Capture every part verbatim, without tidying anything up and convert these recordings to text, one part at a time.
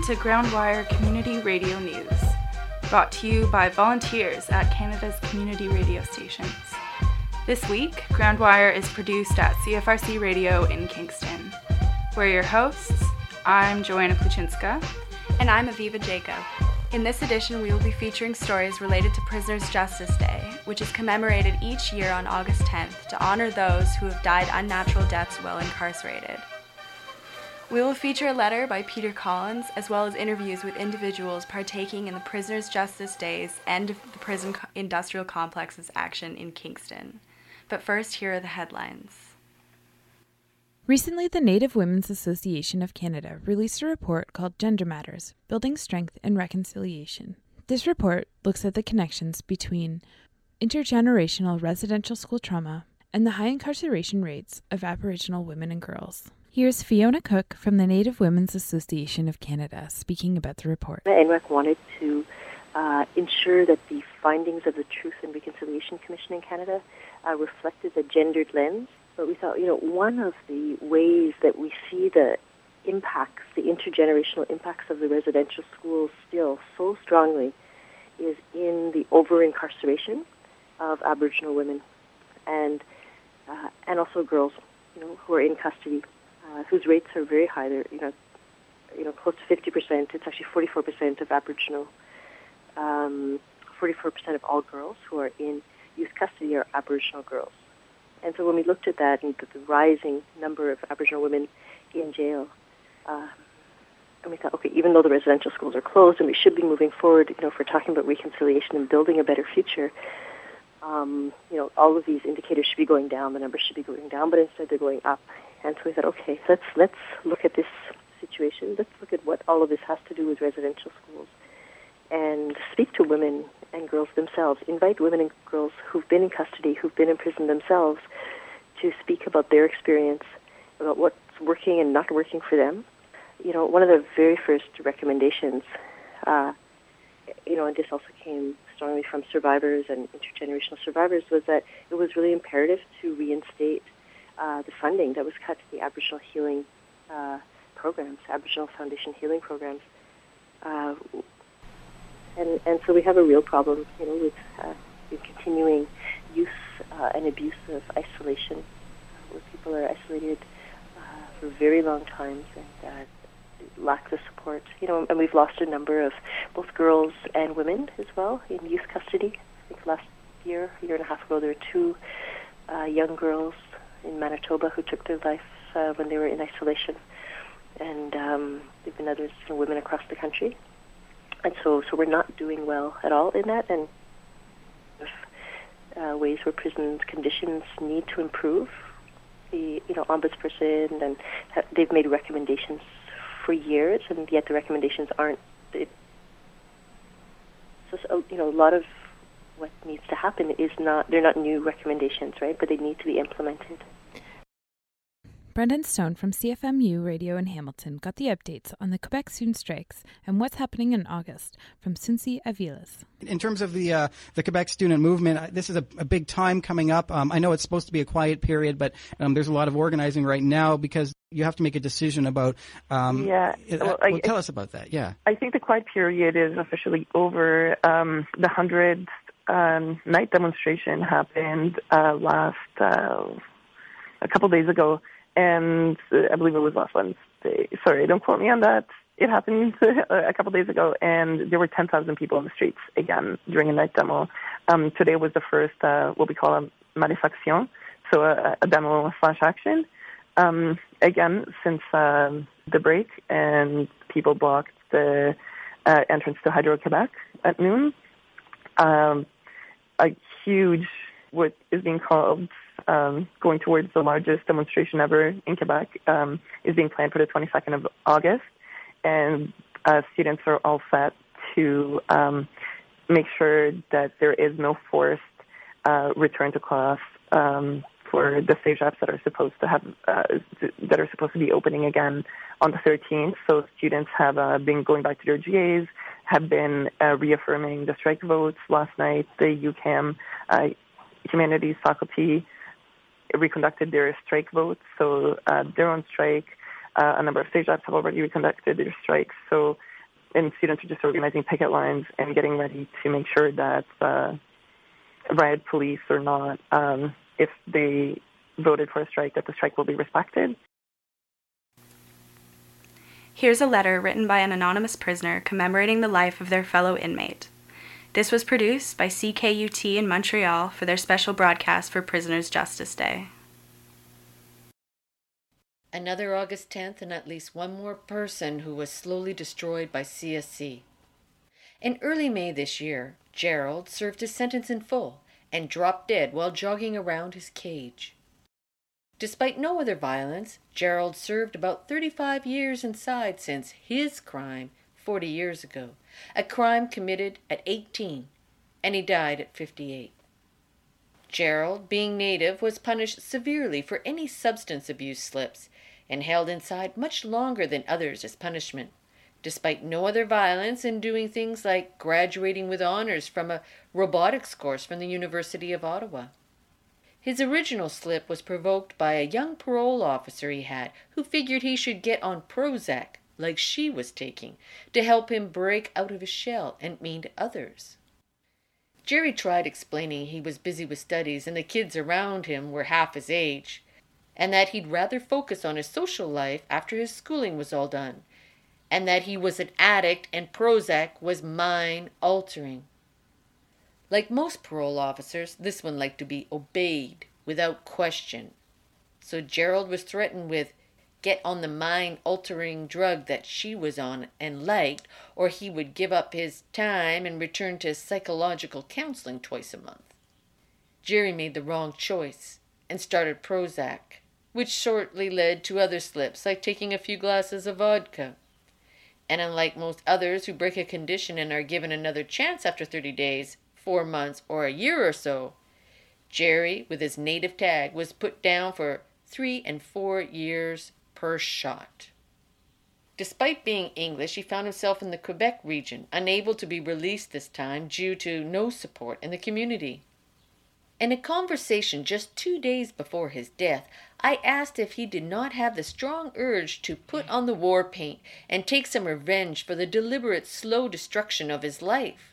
to Groundwire Community Radio News, brought to you by volunteers at Canada's community radio stations. This week, Groundwire is produced at C F R C Radio in Kingston. We're your hosts. I'm Joanna Kluchinska. And I'm Aviva Jacob. In this edition, we will be featuring stories related to Prisoners' Justice Day, which is commemorated each year on August tenth to honor those who have died unnatural deaths while incarcerated. We will feature a letter by Peter Collins, as well as interviews with individuals partaking in the Prisoners' Justice Day's End of the Prison Industrial Complex's action in Kingston. But first, here are the headlines. Recently, the Native Women's Association of Canada released a report called Gender Matters, Building Strength and Reconciliation. This report looks at the connections between intergenerational residential school trauma and the high incarceration rates of Aboriginal women and girls. Here's Fiona Cook from the Native Women's Association of Canada speaking about the report. N W A C wanted to uh, ensure that the findings of the Truth and Reconciliation Commission in Canada uh, reflected a gendered lens. But we thought, you know, one of the ways that we see the impacts, the intergenerational impacts of the residential schools still so strongly is in the over-incarceration of Aboriginal women and uh, and also girls, you know, who are in custody, uh, whose rates are very high. They're, you know, you know, close to fifty percent. It's actually forty-four percent of Aboriginal, um, forty-four percent of all girls who are in youth custody are Aboriginal girls. And so when we looked at that and the rising number of Aboriginal women in jail, uh, and we thought, okay, even though the residential schools are closed and we should be moving forward, you know, if we're talking about reconciliation and building a better future, um, you know, all of these indicators should be going down, the numbers should be going down, but instead they're going up. And so we thought, okay, let's let's look at this situation. Let's look at what all of this has to do with residential schools and speak to women and girls themselves. Invite women and girls who've been in custody, who've been in prison themselves, to speak about their experience, about what's working and not working for them. You know, one of the very first recommendations, uh, you know, and this also came strongly from survivors and intergenerational survivors, was that it was really imperative to reinstate uh, the funding that was cut to the Aboriginal healing uh, programs, Aboriginal Foundation healing programs. Uh, And, and so we have a real problem, you know, with uh, the continuing use uh, and abuse of isolation, where people are isolated uh, for very long times and uh, lack the support. You know, and we've lost a number of both girls and women as well in youth custody. I think last year, a year and a half ago, there were two uh, young girls in Manitoba who took their life uh, when they were in isolation, and um, there have been others, you know, women across the country. And so, so we're not doing well at all in that, and uh, ways where prisons conditions need to improve. The you know ombudsperson and ha- they've made recommendations for years, and yet the recommendations aren't. It, so, so you know, a lot of what needs to happen is not. They're not new recommendations, right? But they need to be implemented. Brendan Stone from C F M U Radio in Hamilton got the updates on the Quebec student strikes and what's happening in August from Sunsi Aviles. In terms of the uh, the Quebec student movement, this is a, a big time coming up. Um, I know it's supposed to be a quiet period, but um, there's a lot of organizing right now because you have to make a decision about. Um, yeah, it, well, well, I, tell us about that. Yeah, I think the quiet period is officially over. Um, the hundredth um, night demonstration happened uh, last uh, a couple days ago. And uh, I believe it was last Wednesday. Sorry, don't quote me on that. It happened a couple days ago, and there were ten thousand people in the streets again during a night demo. Um, today was the first, uh, what we call a manifestation, so a, a demo slash action. Um, again, since um, the break, and people blocked the uh, entrance to Hydro-Quebec at noon. Um, a huge, what is being called Um, going towards the largest demonstration ever in Quebec, um, is being planned for the twenty-second of August, and uh, students are all set to um, make sure that there is no forced uh, return to class um, for the CEGEPs that are supposed to have uh, that are supposed to be opening again on the thirteenth. So students have uh, been going back to their G As, have been uh, reaffirming the strike votes. Last night, the U Q A M uh, Humanities faculty reconducted their strike votes, so uh, they're on strike. Uh, a number of CEGEPs have already reconducted their strikes. So and students are just organizing picket lines and getting ready to make sure that uh, riot police or not, um, if they voted for a strike, that the strike will be respected. Here's a letter written by an anonymous prisoner commemorating the life of their fellow inmate. This was produced by C K U T in Montreal for their special broadcast for Prisoners' Justice Day. Another August tenth and at least one more person who was slowly destroyed by C S C. In early May this year, Gerald served his sentence in full and dropped dead while jogging around his cage. Despite no other violence, Gerald served about thirty-five years inside since his crime forty years ago, a crime committed at eighteen, and he died at fifty-eight. Gerald, being Native, was punished severely for any substance abuse slips and held inside much longer than others as punishment, despite no other violence and doing things like graduating with honors from a robotics course from the University of Ottawa. His original slip was provoked by a young parole officer he had who figured he should get on Prozac, like she was taking, to help him break out of his shell and meet others. Jerry tried explaining he was busy with studies and the kids around him were half his age, and that he'd rather focus on his social life after his schooling was all done, and that he was an addict and Prozac was mind-altering. Like most parole officers, this one liked to be obeyed without question. So Gerald was threatened with get on the mind-altering drug that she was on and liked, or he would give up his time and return to psychological counseling twice a month. Jerry made the wrong choice and started Prozac, which shortly led to other slips, like taking a few glasses of vodka. And unlike most others who break a condition and are given another chance after thirty days, four months, or a year or so, Jerry, with his Native tag, was put down for three and four years per shot. Despite being English, he found himself in the Quebec region, unable to be released this time due to no support in the community. In a conversation just two days before his death, I asked if he did not have the strong urge to put on the war paint and take some revenge for the deliberate, slow destruction of his life.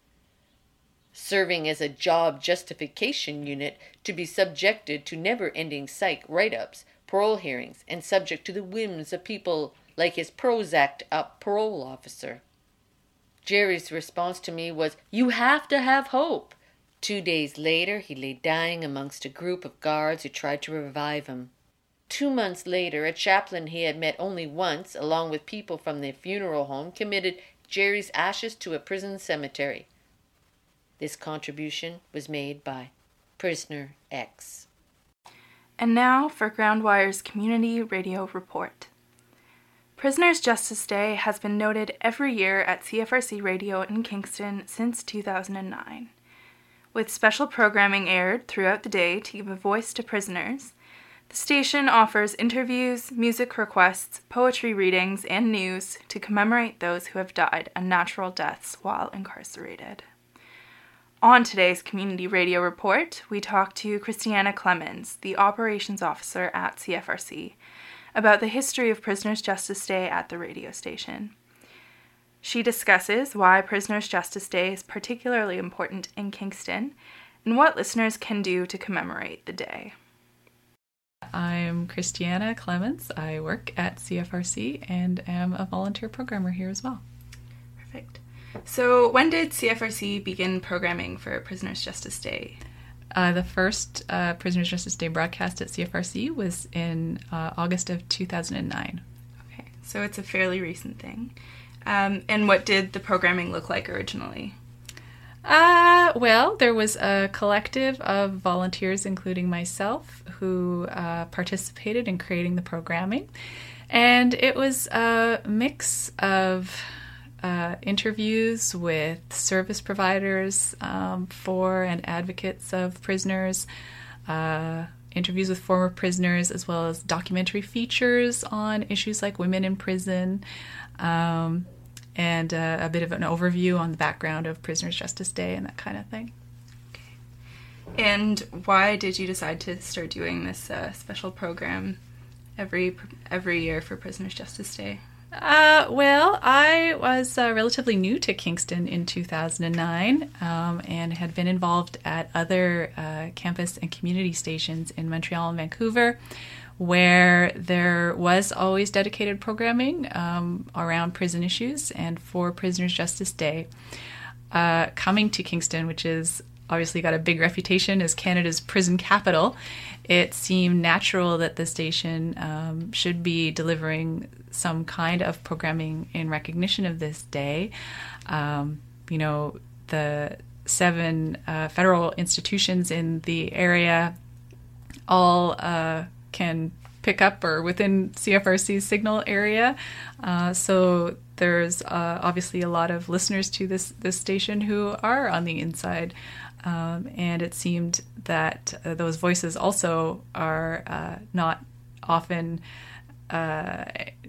Serving as a job justification unit to be subjected to never-ending psych write-ups, parole hearings, and subject to the whims of people like his Prozac-up parole officer. Jerry's response to me was, "You have to have hope." Two days later, he lay dying amongst a group of guards who tried to revive him. Two months later, a chaplain he had met only once, along with people from the funeral home, committed Jerry's ashes to a prison cemetery. This contribution was made by Prisoner X. And now for Groundwire's Community Radio Report. Prisoners' Justice Day has been noted every year at C F R C Radio in Kingston since two thousand nine. With special programming aired throughout the day to give a voice to prisoners, the station offers interviews, music requests, poetry readings, and news to commemorate those who have died unnatural deaths while incarcerated. On today's Community Radio Report, we talk to Christiana Clemens, the Operations Officer at C F R C, about the history of Prisoners' Justice Day at the radio station. She discusses why Prisoners' Justice Day is particularly important in Kingston and what listeners can do to commemorate the day. I'm Christiana Clemens. I work at C F R C and am a volunteer programmer here as well. Perfect. So when did C F R C begin programming for Prisoners' Justice Day? Uh, the first uh, Prisoners' Justice Day broadcast at C F R C was in uh, August of two thousand nine. Okay, so it's a fairly recent thing. Um, and what did the programming look like originally? Uh, well, there was a collective of volunteers, including myself, who uh, participated in creating the programming. And it was a mix of uh, interviews with service providers um, for and advocates of prisoners, uh, interviews with former prisoners, as well as documentary features on issues like women in prison, um, and uh, a bit of an overview on the background of Prisoners' Justice Day and that kind of thing. Okay. And why did you decide to start doing this uh, special program every every year for Prisoners' Justice Day? Uh, well, I was uh, relatively new to Kingston in two thousand nine um, and had been involved at other uh, campus and community stations in Montreal and Vancouver, where there was always dedicated programming um, around prison issues and for Prisoners' Justice Day. Uh, coming to Kingston, which is obviously got a big reputation as Canada's prison capital, it seemed natural that the station um, should be delivering some kind of programming in recognition of this day. Um, you know, the seven uh, federal institutions in the area all uh, can pick up or within C F R C's signal area. Uh, so there's uh, obviously a lot of listeners to this, this station who are on the inside. Um, and it seemed that uh, those voices also are uh, not often uh,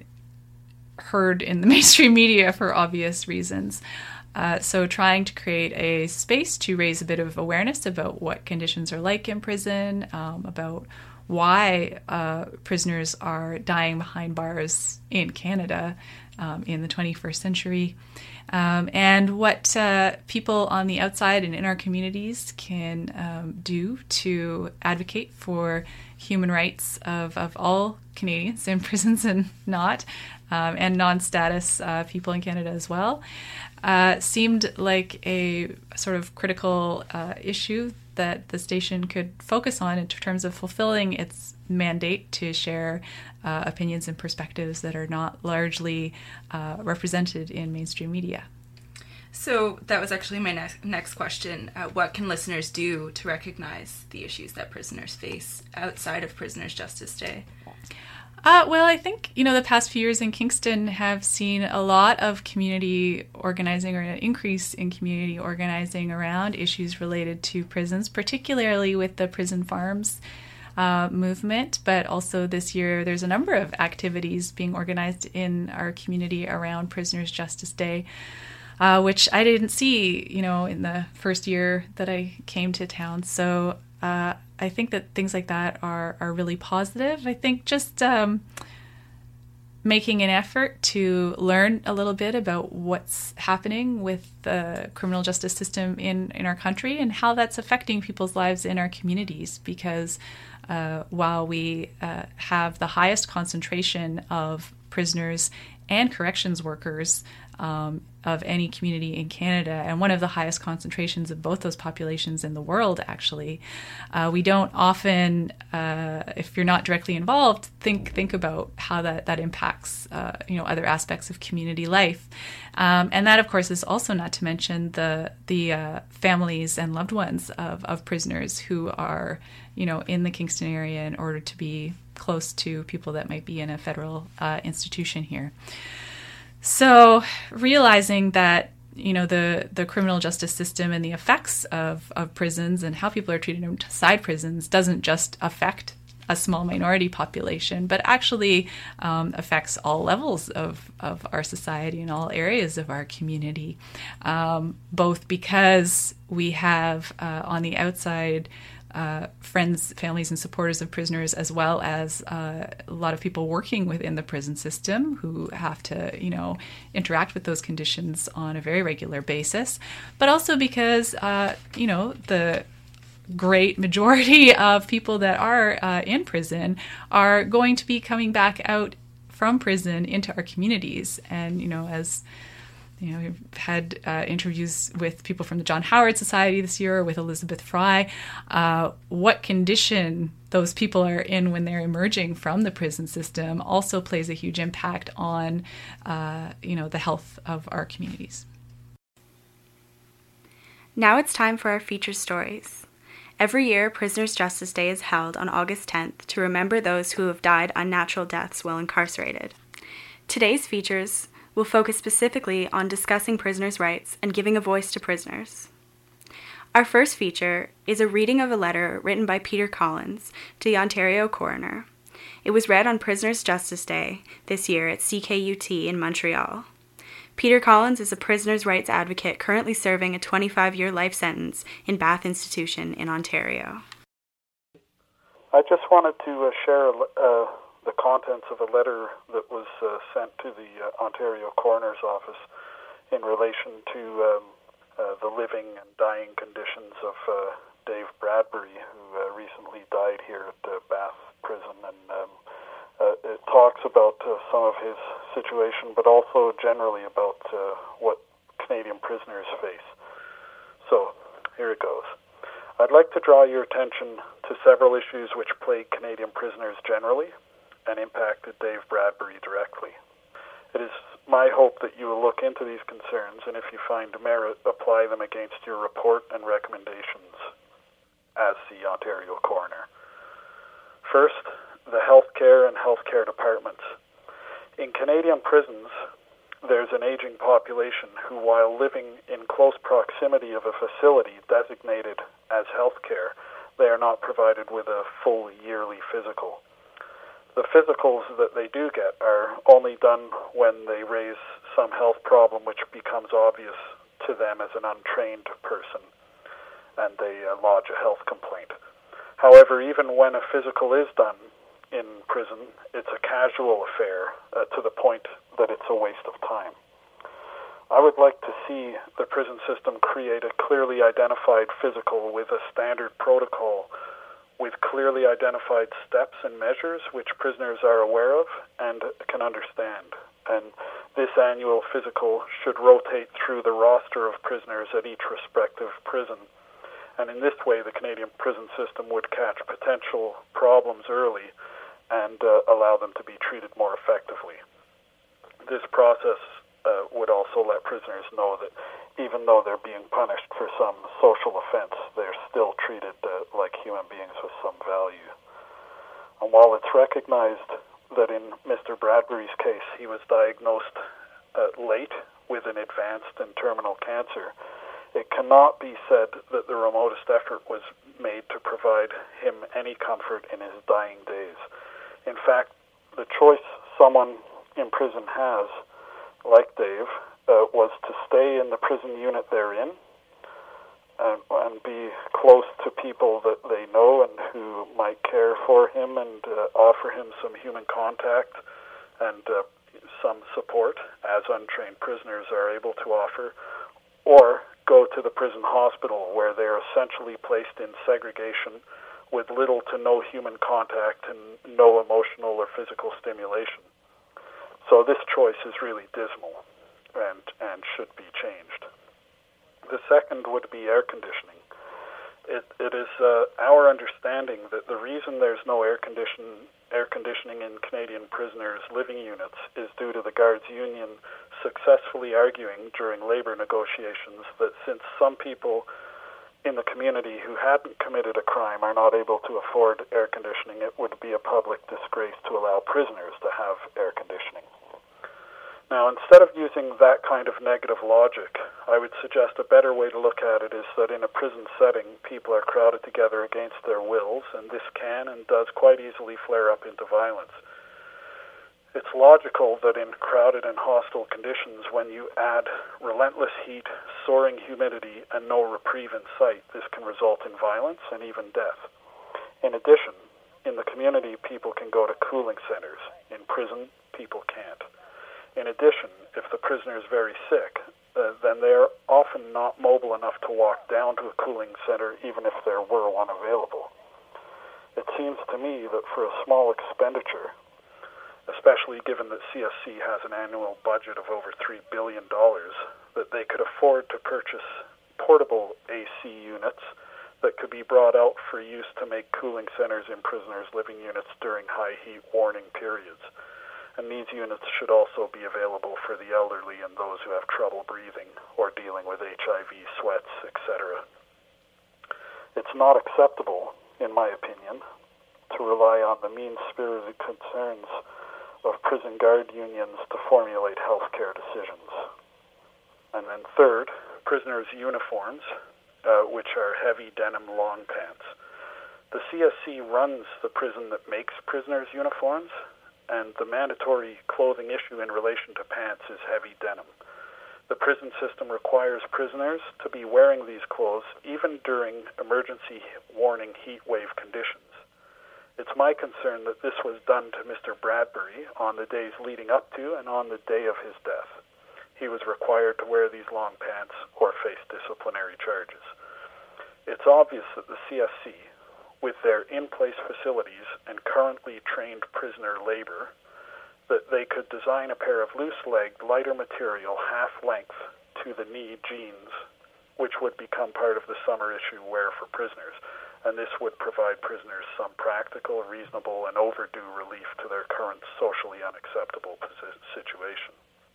heard in the mainstream media for obvious reasons. Uh, so trying to create a space to raise a bit of awareness about what conditions are like in prison, um, about why uh, prisoners are dying behind bars in Canada um, in the twenty-first century, um, and what uh, people on the outside and in our communities can um, do to advocate for human rights of, of all Canadians in prisons and not, um, and non-status uh, people in Canada as well, uh, seemed like a sort of critical uh, issue that the station could focus on in terms of fulfilling its mandate to share uh, opinions and perspectives that are not largely uh, represented in mainstream media. So that was actually my next next question. Uh, what can listeners do to recognize the issues that prisoners face outside of Prisoners' Justice Day? Uh, well, I think, you know, the past few years in Kingston have seen a lot of community organizing, or an increase in community organizing around issues related to prisons, particularly with the Prison Farms uh, movement. But also this year, there's a number of activities being organized in our community around Prisoners' Justice Day, uh, which I didn't see, you know, in the first year that I came to town. So uh, I think that things like that are, are really positive. I think just um, making an effort to learn a little bit about what's happening with the criminal justice system in, in our country and how that's affecting people's lives in our communities. Because uh, while we uh, have the highest concentration of prisoners and corrections workers um, of any community in Canada, and one of the highest concentrations of both those populations in the world, actually, uh, we don't often, uh, if you're not directly involved, think think about how that that impacts, uh, you know, other aspects of community life, um, and that, of course, is also not to mention the the uh, families and loved ones of of prisoners who are, you know, in the Kingston area in order to be close to people that might be in a federal uh, institution here. So realizing that, you know, the, the criminal justice system and the effects of, of prisons and how people are treated inside prisons doesn't just affect a small minority population, but actually um, affects all levels of, of our society and all areas of our community, um, both because we have uh, on the outside Uh, friends, families, and supporters of prisoners, as well as uh, a lot of people working within the prison system who have to, you know, interact with those conditions on a very regular basis. But also because, uh, you know, the great majority of people that are uh, in prison are going to be coming back out from prison into our communities. And, you know, as You know, we've had uh, interviews with people from the John Howard Society this year, with Elizabeth Fry. Uh, what condition those people are in when they're emerging from the prison system also plays a huge impact on, uh, you know, the health of our communities. Now it's time for our featured stories. Every year, Prisoners' Justice Day is held on August tenth to remember those who have died unnatural deaths while incarcerated. Today's features will focus specifically on discussing prisoners' rights and giving a voice to prisoners. Our first feature is a reading of a letter written by Peter Collins to the Ontario coroner. It was read on Prisoners' Justice Day this year at C K U T in Montreal. Peter Collins is a prisoners' rights advocate currently serving a twenty-five-year life sentence in Bath Institution in Ontario. I just wanted to uh, share a, a the contents of a letter that was uh, sent to the uh, Ontario Coroner's Office in relation to um, uh, the living and dying conditions of uh, Dave Bradbury, who uh, recently died here at uh, Bath Prison. And um, uh, it talks about uh, some of his situation, but also generally about uh, what Canadian prisoners face. So, here it goes. I'd like to draw your attention to several issues which plague Canadian prisoners generally and impacted Dave Bradbury directly. It is my hope that you will look into these concerns, and if you find merit, apply them against your report and recommendations as the Ontario Coroner. First, the healthcare and healthcare departments. In Canadian prisons, there's an aging population who, while living in close proximity of a facility designated as healthcare, they are not provided with a full yearly physical. The physicals that they do get are only done when they raise some health problem which becomes obvious to them as an untrained person, and they uh, lodge a health complaint. However, even when a physical is done in prison, it's a casual affair uh, to the point that it's a waste of time. I would like to see the prison system create a clearly identified physical with a standard protocol with clearly identified steps and measures which prisoners are aware of and can understand. And this annual physical should rotate through the roster of prisoners at each respective prison. And in this way, the Canadian prison system would catch potential problems early and uh, allow them to be treated more effectively. This process uh, would also let prisoners know that even though they're being punished for some social offense, they're still treated uh, like human beings with some value. And while it's recognized that in Mister Bradbury's case he was diagnosed uh, late with an advanced and terminal cancer, it cannot be said that the remotest effort was made to provide him any comfort in his dying days. In fact, the choice someone in prison has, like Dave, uh, was to stay in the prison unit they're in and, and be close to people that they know and who might care for him and uh, offer him some human contact and uh, some support, as untrained prisoners are able to offer, or go to the prison hospital where they're essentially placed in segregation with little to no human contact and no emotional or physical stimulation. So this choice is really dismal and, and should be changed. The second would be air conditioning. It, it is uh, our understanding that the reason there's no air condition, air conditioning in Canadian prisoners' living units is due to the Guards Union successfully arguing during labor negotiations that since some people in the community who hadn't committed a crime are not able to afford air conditioning, it would be a public disgrace to allow prisoners to have air conditioning. Now, instead of using that kind of negative logic, I would suggest a better way to look at it is that in a prison setting, people are crowded together against their wills, and this can and does quite easily flare up into violence. It's logical that in crowded and hostile conditions, when you add relentless heat, soaring humidity, and no reprieve in sight, this can result in violence and even death. In addition, in the community, people can go to cooling centers. In prison, people can't. In addition, if the prisoner is very sick, uh, then they are often not mobile enough to walk down to a cooling center, even if there were one available. It seems to me that for a small expenditure, especially given that C S C has an annual budget of over three billion dollars, that they could afford to purchase portable A C units that could be brought out for use to make cooling centers in prisoners' living units during high heat warning periods. And these units should also be available for the elderly and those who have trouble breathing or dealing with H I V, sweats, et cetera. It's not acceptable, in my opinion, to rely on the mean-spirited concerns of prison guard unions to formulate healthcare decisions. And then third, prisoners' uniforms, uh, which are heavy denim long pants. The C S C runs the prison that makes prisoners' uniforms, and the mandatory clothing issue in relation to pants is heavy denim. The prison system requires prisoners to be wearing these clothes even during emergency warning heat wave conditions. It's my concern that this was done to Mister Bradbury on the days leading up to and on the day of his death. He was required to wear these long pants or face disciplinary charges. It's obvious that the C F C, with their in-place facilities and currently trained prisoner labor, that they could design a pair of loose-legged, lighter material, half-length to the knee jeans, which would become part of the summer issue wear for prisoners. And this would provide prisoners some practical, reasonable, and overdue relief to their current socially unacceptable posi- situation.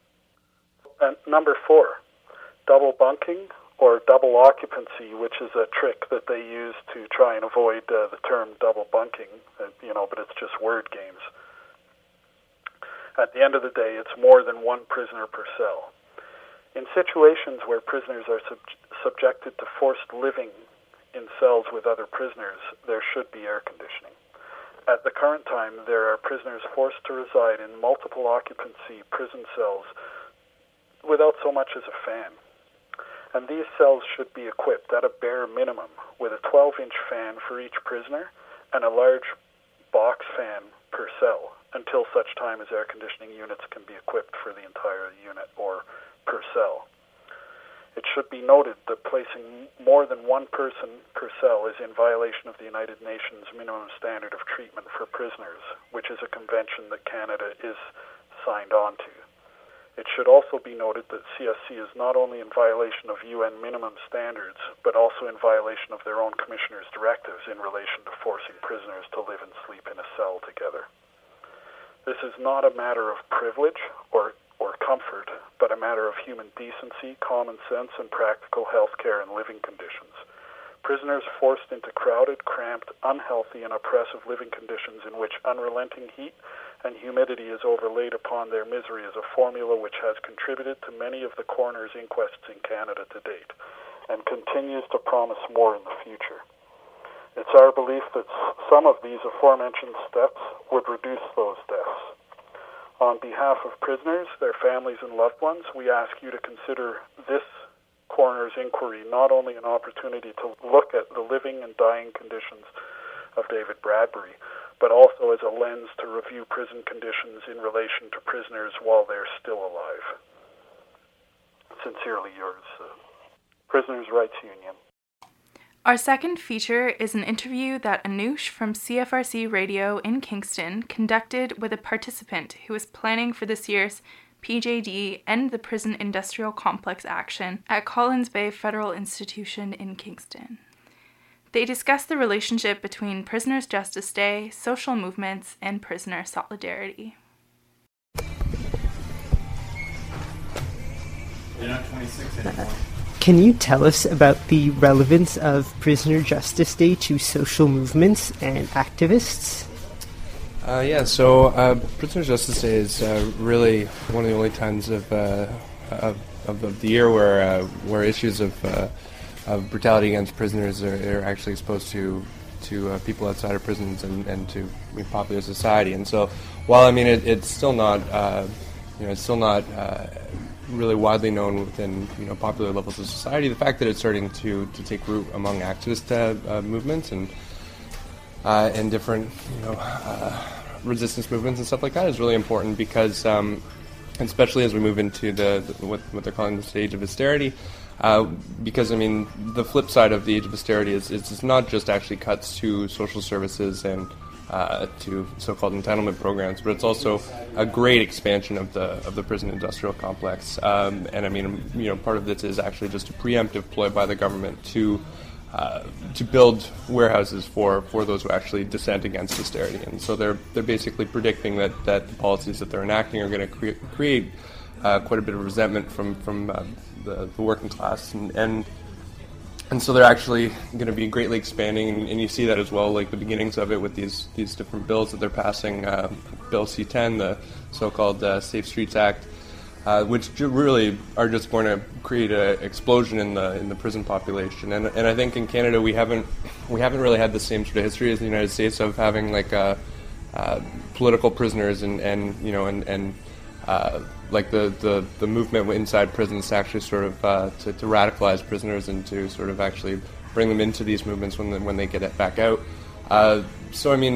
And number four, double bunking or double occupancy, which is a trick that they use to try and avoid uh, the term double bunking, uh, you know, but it's just word games. At the end of the day, it's more than one prisoner per cell. In situations where prisoners are sub- subjected to forced living in cells with other prisoners, there should be air conditioning. At the current time, there are prisoners forced to reside in multiple occupancy prison cells without so much as a fan. And these cells should be equipped at a bare minimum with a twelve-inch fan for each prisoner and a large box fan per cell until such time as air conditioning units can be equipped for the entire unit or per cell. It should be noted that placing more than one person per cell is in violation of the United Nations Minimum Standard of Treatment for Prisoners, which is a convention that Canada is signed on to. It should also be noted that C S C is not only in violation of U N minimum standards, but also in violation of their own commissioner's directives in relation to forcing prisoners to live and sleep in a cell together. This is not a matter of privilege or or comfort, but a matter of human decency, common sense, and practical health care and living conditions. Prisoners forced into crowded, cramped, unhealthy, and oppressive living conditions in which unrelenting heat and humidity is overlaid upon their misery is a formula which has contributed to many of the coroner's inquests in Canada to date, and continues to promise more in the future. It's our belief that some of these aforementioned steps would reduce those deaths. On behalf of prisoners, their families, and loved ones, we ask you to consider this coroner's inquiry not only an opportunity to look at the living and dying conditions of David Bradbury, but also as a lens to review prison conditions in relation to prisoners while they're still alive. Sincerely yours, uh, Prisoners' Rights Union. Our second feature is an interview that Anoush from C F R C Radio in Kingston conducted with a participant who was planning for this year's P J D End the Prison Industrial Complex action at Collins Bay Federal Institution in Kingston. They discussed the relationship between Prisoners' Justice Day, social movements, and prisoner solidarity. You're not twenty-six anymore. Can you tell us about the relevance of Prisoner Justice Day to social movements and activists? Uh, yeah, so uh, Prisoner Justice Day is uh, really one of the only times of uh, of, of, of the year where uh, where issues of uh, of brutality against prisoners are, are actually exposed to to uh, people outside of prisons and, and to I mean, popular society. And so, while I mean it, it's still not uh, you know it's still not uh, really widely known within you know popular levels of society, the fact that it's starting to, to take root among activist uh, uh, movements and uh, and different you know uh, resistance movements and stuff like that is really important because um, especially as we move into the, the what, what they're calling the stage of austerity, uh, because I mean the flip side of the age of austerity is, is it's not just actually cuts to social services and Uh, to so-called entitlement programs, but it's also a great expansion of the of the prison industrial complex. Um, and I mean, you know, part of this is actually just a preemptive ploy by the government to uh, to build warehouses for, for those who actually dissent against austerity. And so they're they're basically predicting that, that the policies that they're enacting are going to cre- create uh, quite a bit of resentment from from uh, the, the working class and. and And so they're actually going to be greatly expanding, and, and you see that as well, like the beginnings of it with these these different bills that they're passing. Uh, Bill C ten, the so-called uh, Safe Streets Act, uh, which really are just going to create an explosion in the in the prison population. And and I think in Canada we haven't we haven't really had the same sort of history as the United States of having like uh, uh, political prisoners and, and you know and and. Uh, like the, the, the movement inside prisons to actually sort of uh, to, to radicalize prisoners and to sort of actually bring them into these movements when they, when they get it back out. Uh, so I mean,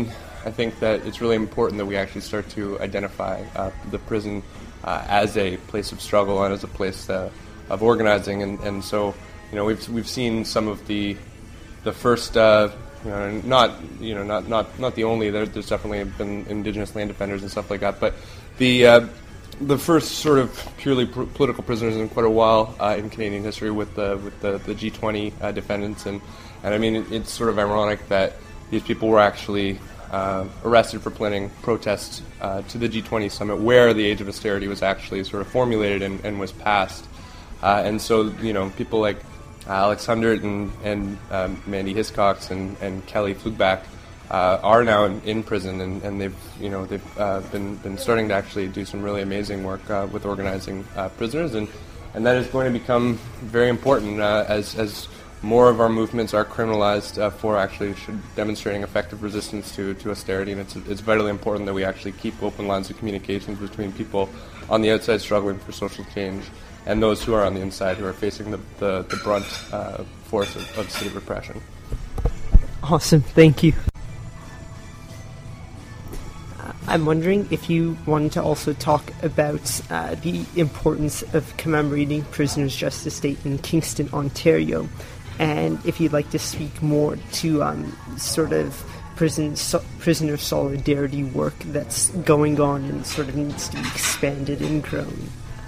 I think that it's really important that we actually start to identify uh, the prison uh, as a place of struggle and as a place uh, of organizing. And, and so, you know, we've we've seen some of the the first, uh, you know, not you know not not not the only. There, there's definitely been Indigenous land defenders and stuff like that, but the uh, the first sort of purely pr- political prisoners in quite a while uh, in Canadian history with the with the, the G twenty uh, defendants, and and I mean it, it's sort of ironic that these people were actually uh, arrested for planning protests uh, to the G twenty summit, where the Age of Austerity was actually sort of formulated and, and was passed, uh, and so you know people like Alex Hundert and and um, Mandy Hiscox and, and Kelly Flugback uh, are now in, in prison, and, and they've you know they've uh, been been starting to actually do some really amazing work uh, with organizing uh, prisoners, and and that is going to become very important uh, as as more of our movements are criminalized uh, for actually demonstrating effective resistance to, to austerity, and it's it's vitally important that we actually keep open lines of communications between people on the outside struggling for social change and those who are on the inside who are facing the, the, the brunt uh, force of, of state repression. Awesome, thank you. Uh, I'm wondering if you wanted to also talk about uh, the importance of commemorating Prisoners' Justice Day in Kingston, Ontario, and if you'd like to speak more to um, sort of prison so- prisoner solidarity work that's going on and sort of needs to be expanded and grown.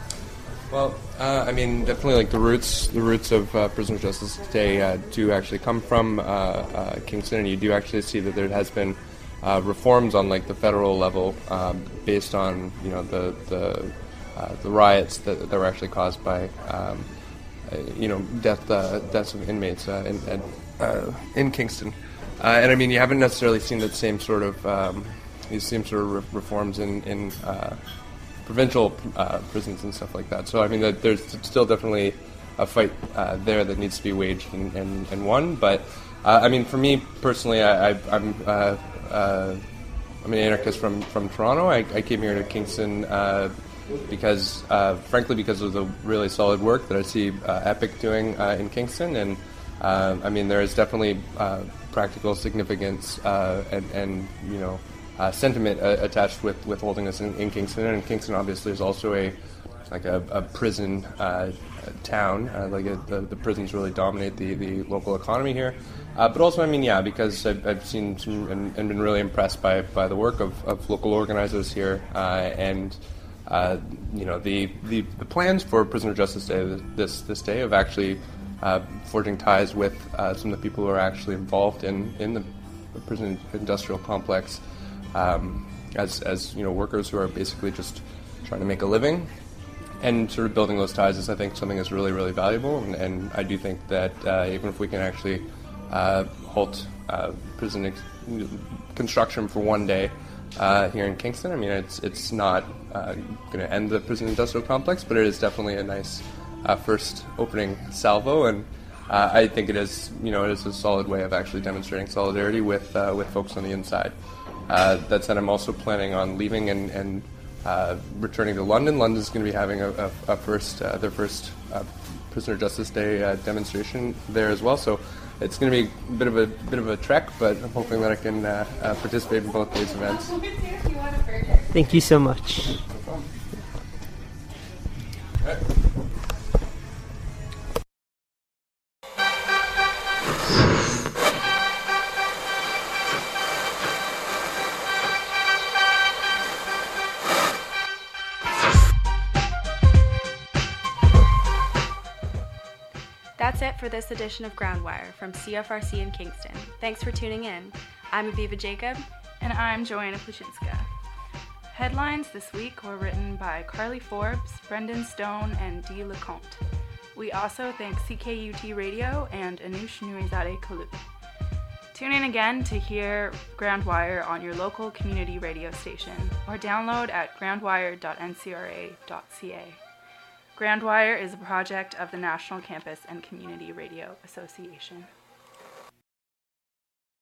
Well, uh, I mean, definitely, like the roots, the roots of uh, Prisoners' Justice Day uh, do actually come from uh, uh, Kingston, and you do actually see that there has been uh, reforms on like the federal level um, based on you know the the uh, the riots that, that were actually caused by um, uh, you know death uh, deaths of inmates uh, in in, uh, in Kingston, uh, and I mean you haven't necessarily seen that same sort of um, these same sort of re- reforms in in. Uh, provincial uh, prisons and stuff like that. So I mean, that there's still definitely a fight uh, there that needs to be waged and, and, and won. But uh, I mean, for me personally, I, I, I'm uh, uh, I'm an anarchist from from Toronto. I, I came here to Kingston uh, because, uh, frankly, because of the really solid work that I see uh, EPIC doing uh, in Kingston, and uh, I mean, there is definitely uh, practical significance uh, and, and you know. Uh, sentiment uh, attached with, with holding us in, in Kingston, and Kingston obviously is also a like a, a prison uh, town. Uh, like a, the, the prisons really dominate the, the local economy here. Uh, but also, I mean, yeah, because I've, I've seen some and, and been really impressed by, by the work of, of local organizers here, uh, and uh, you know the, the the plans for Prisoner Justice Day this this day of actually uh, forging ties with uh, some of the people who are actually involved in in the prison industrial complex. Um, as, as you know, workers who are basically just trying to make a living, and sort of building those ties is, I think, something that's really, really valuable. And, and I do think that uh, even if we can actually uh, halt uh, prison ex- construction for one day uh, here in Kingston, I mean, it's it's not uh, going to end the prison industrial complex, but it is definitely a nice uh, first opening salvo. And uh, I think it is, you know, it is a solid way of actually demonstrating solidarity with uh, with folks on the inside. Uh, that said, I'm also planning on leaving and, and uh, returning to London. London's going to be having a, a, a first, uh, their first uh, Prisoner Justice Day uh, demonstration there as well. So it's going to be a bit of a bit of a trek, but I'm hoping that I can uh, uh, participate in both these events. Thank you so much. All right. That's it for this edition of Groundwire from C F R C in Kingston. Thanks for tuning in. I'm Aviva Jacob. And I'm Joanna Plushinska. Headlines this week were written by Carly Forbes, Brendan Stone, and Dee LeCompte. We also thank C K U T Radio and Anush Nurizade Kalu. Tune in again to hear Groundwire on your local community radio station or download at groundwire dot n c r a dot c a. Groundwire is a project of the National Campus and Community Radio Association.